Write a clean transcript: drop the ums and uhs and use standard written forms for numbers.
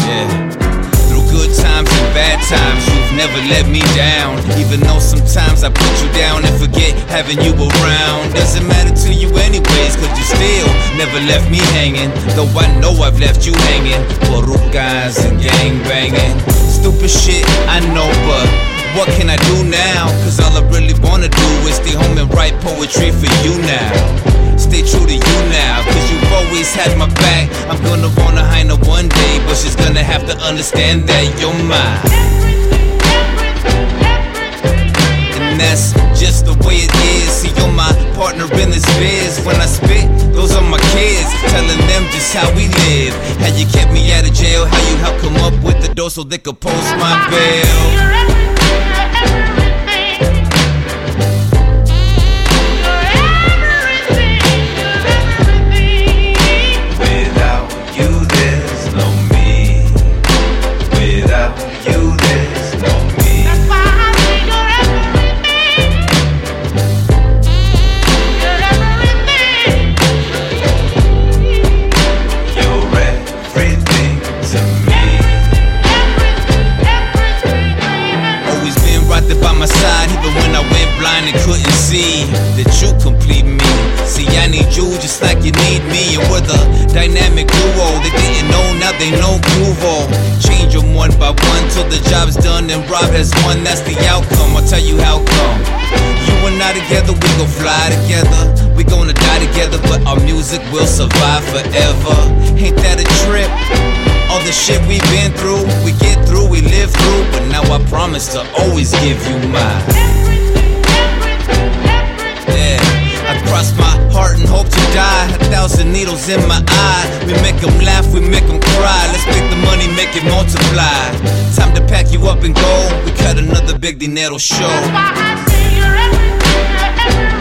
Yeah. Through good times and bad times, you've never let me down. Even though sometimes I put you down and forget having you around. Doesn't matter to you anyways, cause you still never left me hanging. Though I know I've left you hanging. Borucas and gang banging. Stupid shit, I know, but what can I do now? Cause all I really wanna do is stay home and write poetry for you now. Stay true to you now, cause you've always had my back. I'm gonna wanna Heiner one day, but she's gonna have to understand that you're mine. And that's just the way it is. See, you're my partner in this biz. When I spit, those are my kids, telling them just how we live. How you kept me out of jail, how you helped come up with the dough so they could post my bail. And couldn't see that you complete me. See, I need you just like you need me. And we're the dynamic duo. They didn't know, now they know Groove. Change them one by one till the job's done and Rob has won. That's the outcome, I'll tell you how come. You and I together, we gon' fly together. We gonna die together, but our music will survive forever. Ain't that a trip? All the shit we've been through, we get through, we live through. But now I promise to always give you mine. I cross my heart and hope to die. 1,000 needles in my eye. We make them laugh, we make them cry. Let's make the money, make it multiply. Time to pack you up and go. We cut another big dinero show.